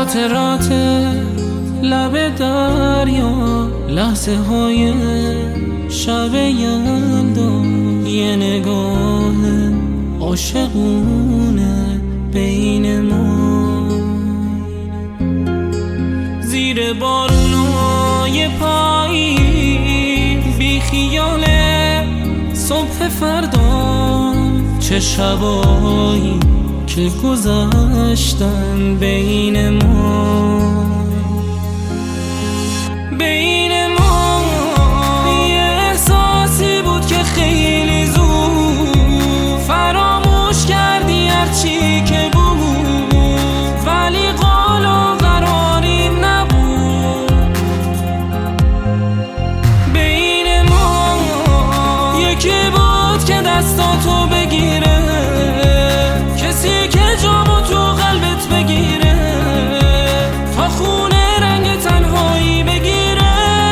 خاطرات لب دریا، لحظه های شب یلدا، یه نگاه عاشقونه بین ما. زیر بارونای پایی بی خیال صبح فردا، چه شبایی که گذشتن بین ما. بین ما یه احساسی بود که خیلی زود فراموش کردی هرچی که بود، ولی قول و قراری نبود. بین ما یکی بود که دستاتو بگیره، کسی که جامو تو قلبت بگیره، تا خونه رنگ تنهایی بگیره.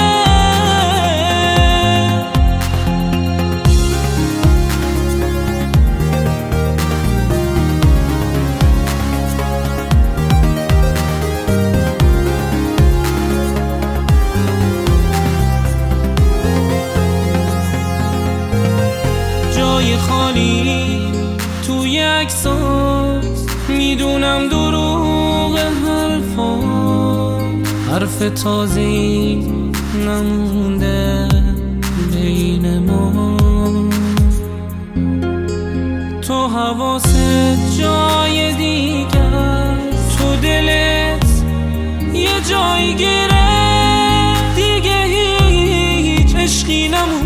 جای خالی توی عکسات، میدونم دروغ حرف تازه‌ای نمونده بین ما. تو حواست جای دیگر، تو دلت یه جایی گیره، دیگه هیچ عشقی نمونده.